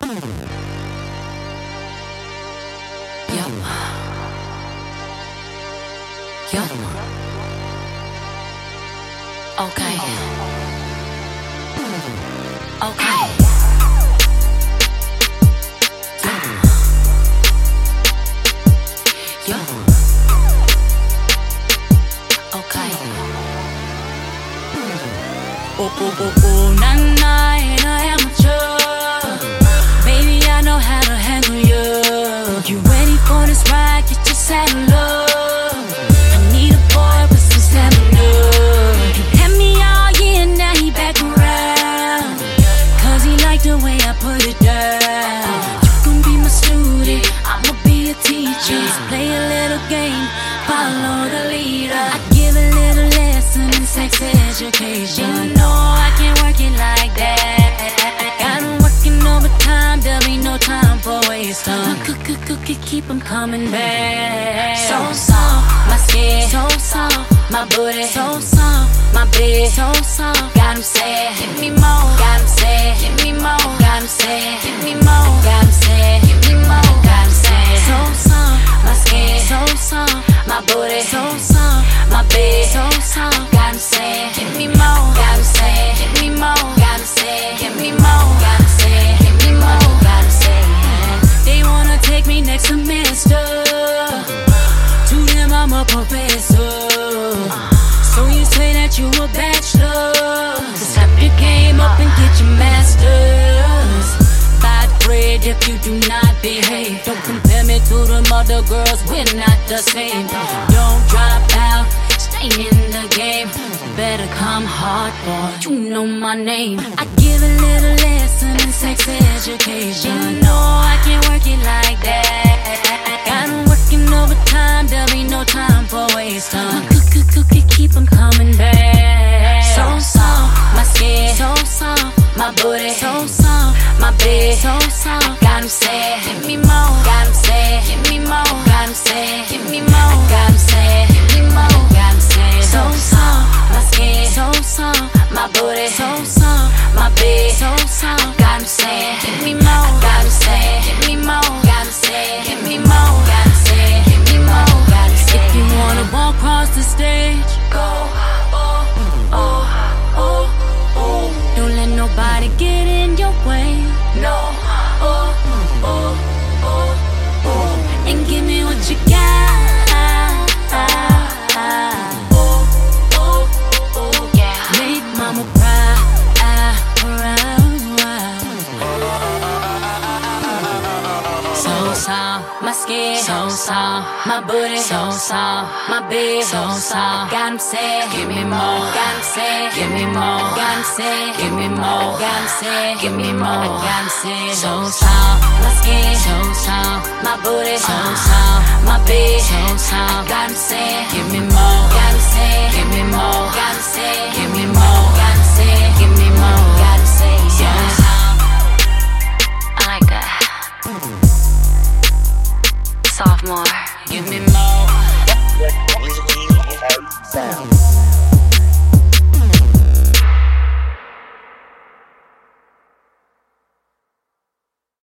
Yup. Okay. Okay. Yup. Okay. Oh, nah, nah, ain't no amateur. Baby, I know how to handle you. You ready for this ride? Get your saddle up. I need a boy with some stamina. He had me all year, now he back around. Cause he like the way I put it down. You gon' be my student, I'ma be a teacher. Let's play a little game, follow the leader. I give a little lesson in sex education. You know I can't work it like that. Got him working overtime, there'll be no time for waste time. Cook, keep him coming back. So soft, my skin, so soft, my booty, so soft, my bed, so soft. Got him saying, hit me more. Got him saying, hit me more. Got him saying, hit me more. Got him saying, hit me more. Got him saying, so soft, my skin, so soft, my booty, so soft, my bed, so soft. Got him saying, hit me more. Got him saying, hit me more. Got him saying, hit me more. Got him saying, hit me more. Got him saying, they wanna take me next semester. To them I'm a professor. So you say that you a bachelor? Step your game up and get your masters. Buy the bread if you do not behave. Don't compare me to them other girls, we're not the same. Don't drop out, stay in the game. Better come hard, boy, you know my name. I give a little lesson in sex education. You know I can't work it like that. Got him working overtime, there'll be no time for waste time. Cook, keep him coming back. So soft, my skin, so soft, my booty, so soft, my bed, so soft. Got him saying, hit me more. Got him saying, hit me more. Got him saying, hit me more. Got him saying, hit me more. Got him saying, so soft, my skin, so soft, my booty, so soft, my bed, so soft. Got him saying, hit me more. Got him saying, hit me more. Got him saying, hit me more. Got him saying, hit me more. Got him saying, if you wanna walk across the stage, go. Don't let nobody get in your way. No. And give me what you got. Make mama proud. So soft, my skin, so soft, my booty, so soft, my bed, so soft. Got him saying, give me more. Got him saying, give me more. Got him saying, give me more. Got him saying, give me more. Got him saying, so soft, my skin, so soft, my booty, so soft, my bed, so soft. Got him saying, give me more. Got him saying, give me more. Got him saying, give me more. Got him saying, give me more. Got him saying, so soft. I like that. Sophomore, give me more. Sound.